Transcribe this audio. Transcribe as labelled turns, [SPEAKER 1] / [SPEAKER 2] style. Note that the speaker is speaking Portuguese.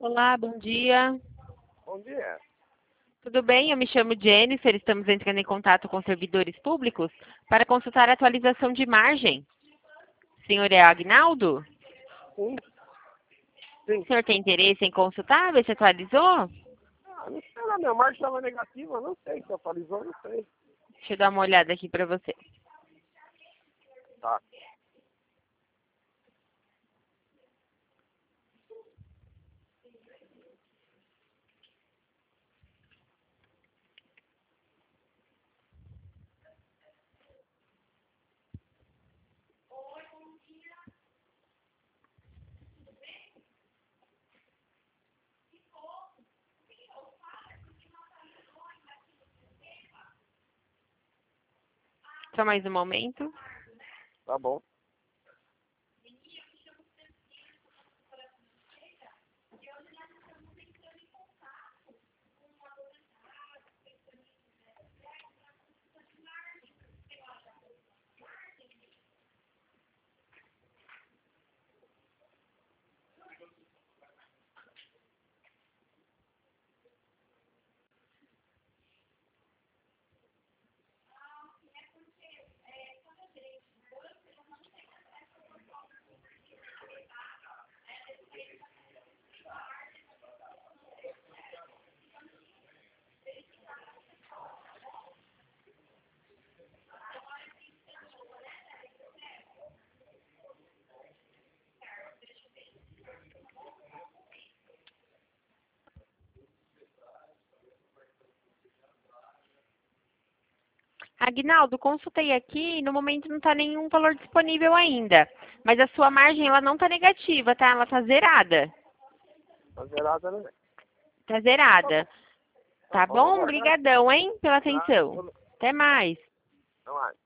[SPEAKER 1] Olá, bom dia.
[SPEAKER 2] Bom dia.
[SPEAKER 1] Tudo bem? Eu me chamo Jennifer. Estamos entrando em contato com servidores públicos para consultar a atualização de margem. Senhor Agnaldo?
[SPEAKER 2] Sim. Sim.
[SPEAKER 1] O senhor tem interesse em consultar? Ver se atualizou?
[SPEAKER 2] Não sei lá, minha margem estava negativa, não sei. Se atualizou, não sei.
[SPEAKER 1] Deixa eu dar uma olhada aqui para você.
[SPEAKER 2] Tá.
[SPEAKER 1] Só mais um momento.
[SPEAKER 2] Tá bom.
[SPEAKER 1] Agnaldo, consultei aqui e no momento não está nenhum valor disponível ainda. Mas a sua margem ela não está negativa, tá? Ela está zerada.
[SPEAKER 2] Tá zerada, né?
[SPEAKER 1] Está zerada. Tá
[SPEAKER 2] Vamos
[SPEAKER 1] bom?
[SPEAKER 2] aguardar.
[SPEAKER 1] Obrigadão, hein, pela
[SPEAKER 2] Tá.
[SPEAKER 1] atenção. Até mais.
[SPEAKER 2] Não mais.